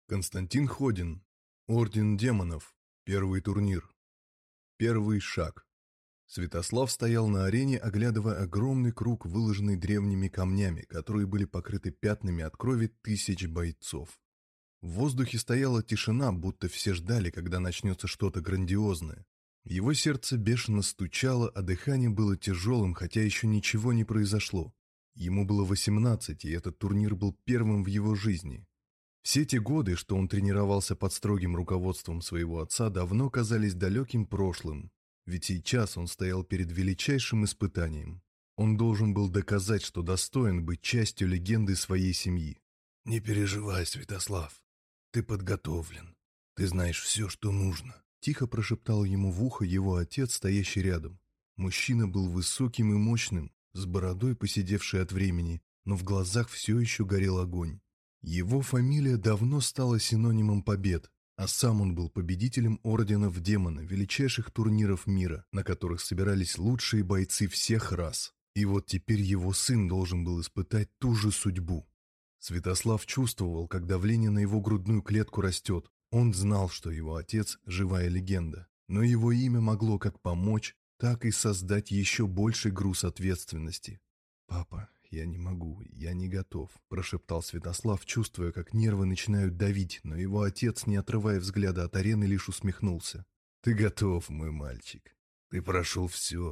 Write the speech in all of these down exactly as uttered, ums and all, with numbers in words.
Константин Ходин. Орден демонов. Первый турнир. Первый шаг. Святослав стоял на арене, оглядывая огромный круг, выложенный древними камнями, которые были покрыты пятнами от крови тысяч бойцов. В воздухе стояла тишина, будто все ждали, когда начнется что-то грандиозное. Его сердце бешено стучало, а дыхание было тяжелым, хотя еще ничего не произошло. Ему было восемнадцать, и этот турнир был первым в его жизни. Все те годы, что он тренировался под строгим руководством своего отца, давно казались далеким прошлым, ведь сейчас он стоял перед величайшим испытанием. Он должен был доказать, что достоин быть частью легенды своей семьи. «Не переживай, Святослав, ты подготовлен, ты знаешь все, что нужно», — тихо прошептал ему в ухо его отец, стоящий рядом. Мужчина был высоким и мощным, с бородой, поседевшей от времени, но в глазах все еще горел огонь. Его фамилия давно стала синонимом побед, а сам он был победителем орденов демона, величайших турниров мира, на которых собирались лучшие бойцы всех рас. И вот теперь его сын должен был испытать ту же судьбу. Святослав чувствовал, как давление на его грудную клетку растет. Он знал, что его отец – живая легенда, но его имя могло как помочь, так и создать еще больший груз ответственности. «Папа, я не могу, я не готов», – прошептал Святослав, чувствуя, как нервы начинают давить, но его отец, не отрывая взгляда от арены, лишь усмехнулся. «Ты готов, мой мальчик. Ты прошел все.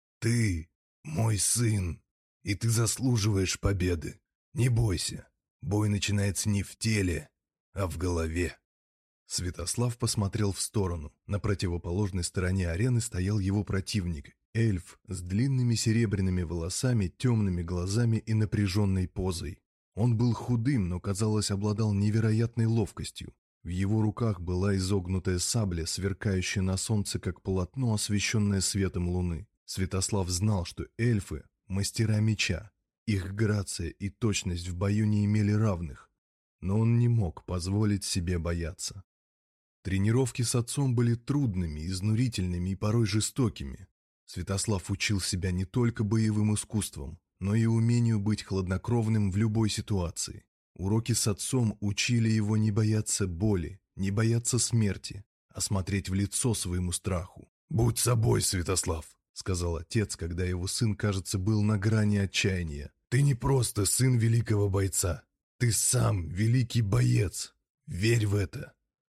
Ты мой сын, и ты заслуживаешь победы. Не бойся, бой начинается не в теле, а в голове». Святослав посмотрел в сторону. На противоположной стороне арены стоял его противник, эльф с длинными серебряными волосами, темными глазами и напряженной позой. Он был худым, но, казалось, обладал невероятной ловкостью. В его руках была изогнутая сабля, сверкающая на солнце, как полотно, освещенное светом луны. Святослав знал, что эльфы – мастера меча. Их грация и точность в бою не имели равных. Но он не мог позволить себе бояться. Тренировки с отцом были трудными, изнурительными и порой жестокими. Святослав учил себя не только боевым искусством, но и умению быть хладнокровным в любой ситуации. Уроки с отцом учили его не бояться боли, не бояться смерти, а смотреть в лицо своему страху. «Будь собой, Святослав», — сказал отец, когда его сын, кажется, был на грани отчаяния. «Ты не просто сын великого бойца, ты сам великий боец. Верь в это».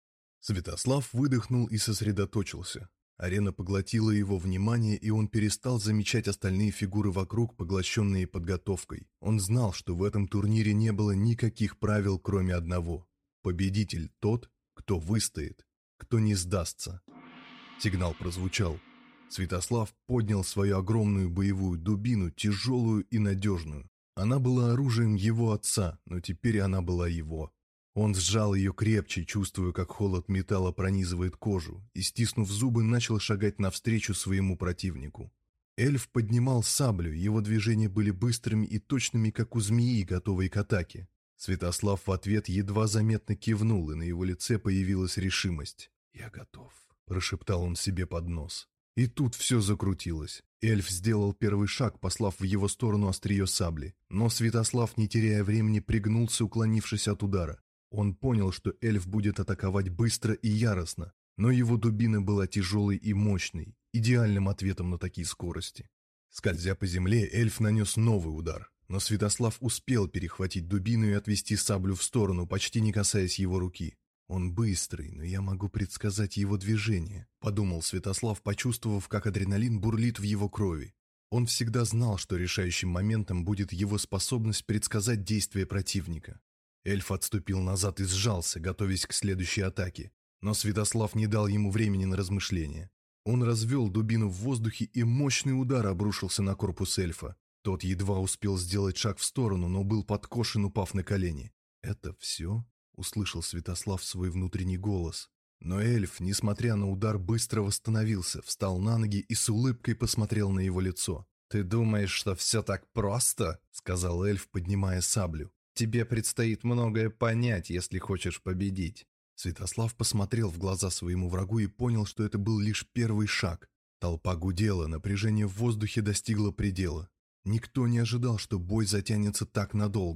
Святослав выдохнул и сосредоточился. Арена поглотила его внимание, и он перестал замечать остальные фигуры вокруг, поглощенные подготовкой. Он знал, что в этом турнире не было никаких правил, кроме одного. Победитель тот, кто выстоит, кто не сдастся. Сигнал прозвучал. Святослав поднял свою огромную боевую дубину, тяжелую и надежную. Она была оружием его отца, но теперь она была его. Он сжал ее крепче, чувствуя, как холод металла пронизывает кожу, и, стиснув зубы, начал шагать навстречу своему противнику. Эльф поднимал саблю, его движения были быстрыми и точными, как у змеи, готовой к атаке. Святослав в ответ едва заметно кивнул, и на его лице появилась решимость. «Я готов», – прошептал он себе под нос. И тут все закрутилось. Эльф сделал первый шаг, послав в его сторону острие сабли, но Святослав, не теряя времени, пригнулся, уклонившись от удара. Он понял, что эльф будет атаковать быстро и яростно, но его дубина была тяжелой и мощной, идеальным ответом на такие скорости. Скользя по земле, эльф нанес новый удар, но Святослав успел перехватить дубину и отвести саблю в сторону, почти не касаясь его руки. «Он быстрый, но я могу предсказать его движение», – подумал Святослав, почувствовав, как адреналин бурлит в его крови. Он всегда знал, что решающим моментом будет его способность предсказать действия противника. Эльф отступил назад и сжался, готовясь к следующей атаке, но Святослав не дал ему времени на размышления. Он развел дубину в воздухе, и мощный удар обрушился на корпус эльфа. Тот едва успел сделать шаг в сторону, но был подкошен, упав на колени. «Это все?» – услышал Святослав свой внутренний голос. Но эльф, несмотря на удар, быстро восстановился, встал на ноги и с улыбкой посмотрел на его лицо. «Ты думаешь, что все так просто?» – сказал эльф, поднимая саблю. «Тебе предстоит многое понять, если хочешь победить». Святослав посмотрел в глаза своему врагу и понял, что это был лишь первый шаг. Толпа гудела, напряжение в воздухе достигло предела. Никто не ожидал, что бой затянется так надолго.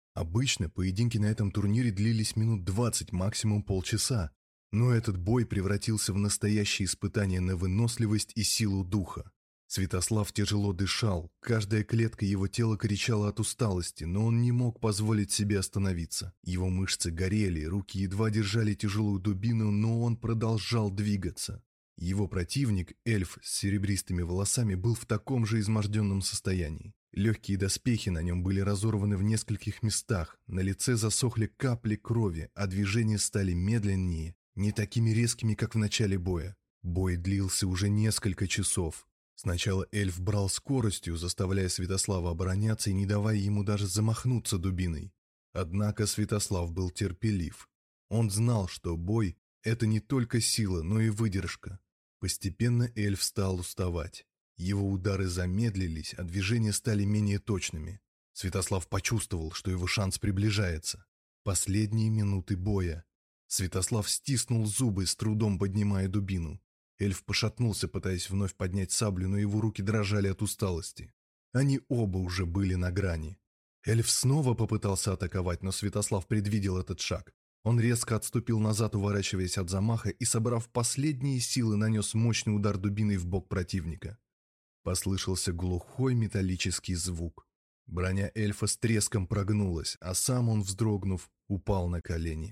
Обычно поединки на этом турнире длились минут двадцать, максимум полчаса, но этот бой превратился в настоящее испытание на выносливость и силу духа. Святослав тяжело дышал, каждая клетка его тела кричала от усталости, но он не мог позволить себе остановиться. Его мышцы горели, руки едва держали тяжелую дубину, но он продолжал двигаться. Его противник, эльф с серебристыми волосами, был в таком же изможденном состоянии. Легкие доспехи на нем были разорваны в нескольких местах, на лице засохли капли крови, а движения стали медленнее, не такими резкими, как в начале боя. Бой длился уже несколько часов. Сначала эльф брал скоростью, заставляя Святослава обороняться и не давая ему даже замахнуться дубиной. Однако Святослав был терпелив. Он знал, что бой – это не только сила, но и выдержка. Постепенно эльф стал уставать. Его удары замедлились, а движения стали менее точными. Святослав почувствовал, что его шанс приближается. Последние минуты боя. Святослав стиснул зубы, с трудом поднимая дубину. Эльф пошатнулся, пытаясь вновь поднять саблю, но его руки дрожали от усталости. Они оба уже были на грани. Эльф снова попытался атаковать, но Святослав предвидел этот шаг. Он резко отступил назад, уворачиваясь от замаха, и, собрав последние силы, нанес мощный удар дубиной в бок противника. Послышался глухой металлический звук. Броня эльфа с треском прогнулась, а сам он, вздрогнув, упал на колени.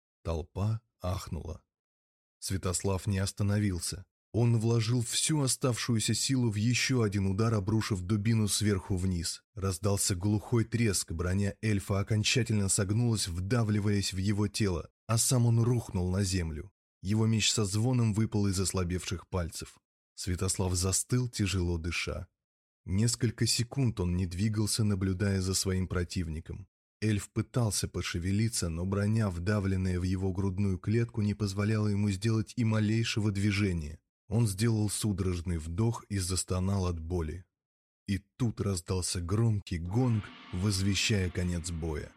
Толпа ахнула. Святослав не остановился. Он вложил всю оставшуюся силу в еще один удар, обрушив дубину сверху вниз. Раздался глухой треск, броня эльфа окончательно согнулась, вдавливаясь в его тело, а сам он рухнул на землю. Его меч со звоном выпал из ослабевших пальцев. Святослав застыл, тяжело дыша. Несколько секунд он не двигался, наблюдая за своим противником. Эльф пытался пошевелиться, но броня, вдавленная в его грудную клетку, не позволяла ему сделать и малейшего движения. Он сделал судорожный вдох и застонал от боли. И тут раздался громкий гонг, возвещая конец боя.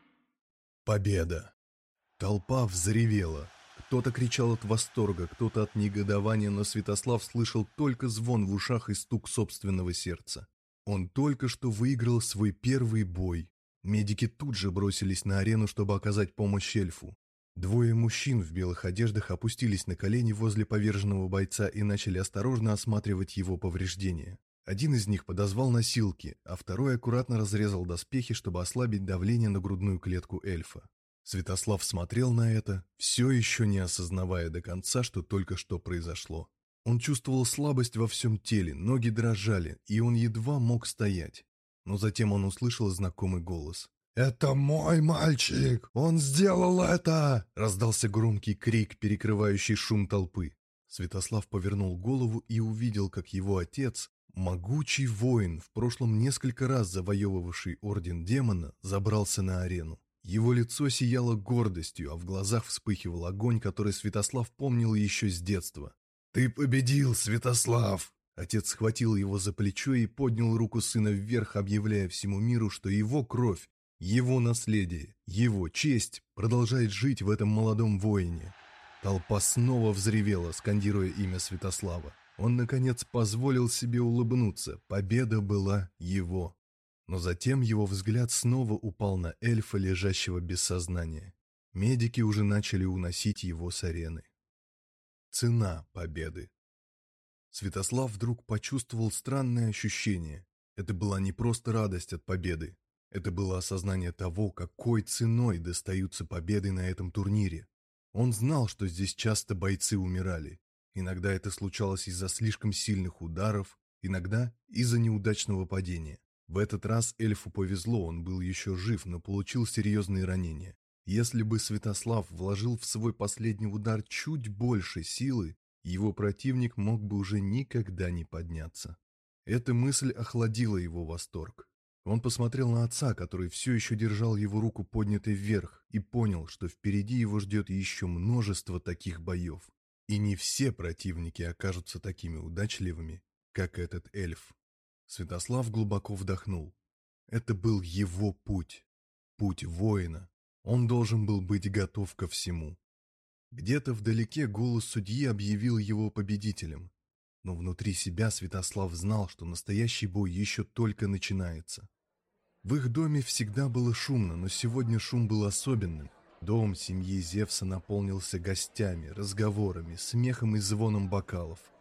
Победа! Толпа взревела. Кто-то кричал от восторга, кто-то от негодования, но Святослав слышал только звон в ушах и стук собственного сердца. Он только что выиграл свой первый бой. Медики тут же бросились на арену, чтобы оказать помощь эльфу. Двое мужчин в белых одеждах опустились на колени возле поверженного бойца и начали осторожно осматривать его повреждения. Один из них подозвал носилки, а второй аккуратно разрезал доспехи, чтобы ослабить давление на грудную клетку эльфа. Святослав смотрел на это, все еще не осознавая до конца, что только что произошло. Он чувствовал слабость во всем теле, ноги дрожали, и он едва мог стоять. Но затем он услышал знакомый голос. «Это мой мальчик! Он сделал это!» Раздался громкий крик, перекрывающий шум толпы. Святослав повернул голову и увидел, как его отец, могучий воин, в прошлом несколько раз завоевывавший орден демона, забрался на арену. Его лицо сияло гордостью, а в глазах вспыхивал огонь, который Святослав помнил еще с детства. «Ты победил, Святослав!» Отец схватил его за плечо и поднял руку сына вверх, объявляя всему миру, что его кровь, его наследие, его честь продолжает жить в этом молодом воине. Толпа снова взревела, скандируя имя Святослава. Он, наконец, позволил себе улыбнуться. Победа была его. Но затем его взгляд снова упал на эльфа, лежащего без сознания. Медики уже начали уносить его с арены. Цена победы. Святослав вдруг почувствовал странное ощущение. Это была не просто радость от победы. Это было осознание того, какой ценой достаются победы на этом турнире. Он знал, что здесь часто бойцы умирали. Иногда это случалось из-за слишком сильных ударов, иногда из-за неудачного падения. В этот раз эльфу повезло, он был еще жив, но получил серьезные ранения. Если бы Святослав вложил в свой последний удар чуть больше силы, его противник мог бы уже никогда не подняться. Эта мысль охладила его восторг. Он посмотрел на отца, который все еще держал его руку поднятой вверх, и понял, что впереди его ждет еще множество таких боев. И не все противники окажутся такими удачливыми, как этот эльф. Святослав глубоко вдохнул. Это был его путь. Путь воина. Он должен был быть готов ко всему. Где-то вдалеке голос судьи объявил его победителем. Но внутри себя Святослав знал, что настоящий бой еще только начинается. В их доме всегда было шумно, но сегодня шум был особенным. Дом семьи Зевса наполнился гостями, разговорами, смехом и звоном бокалов.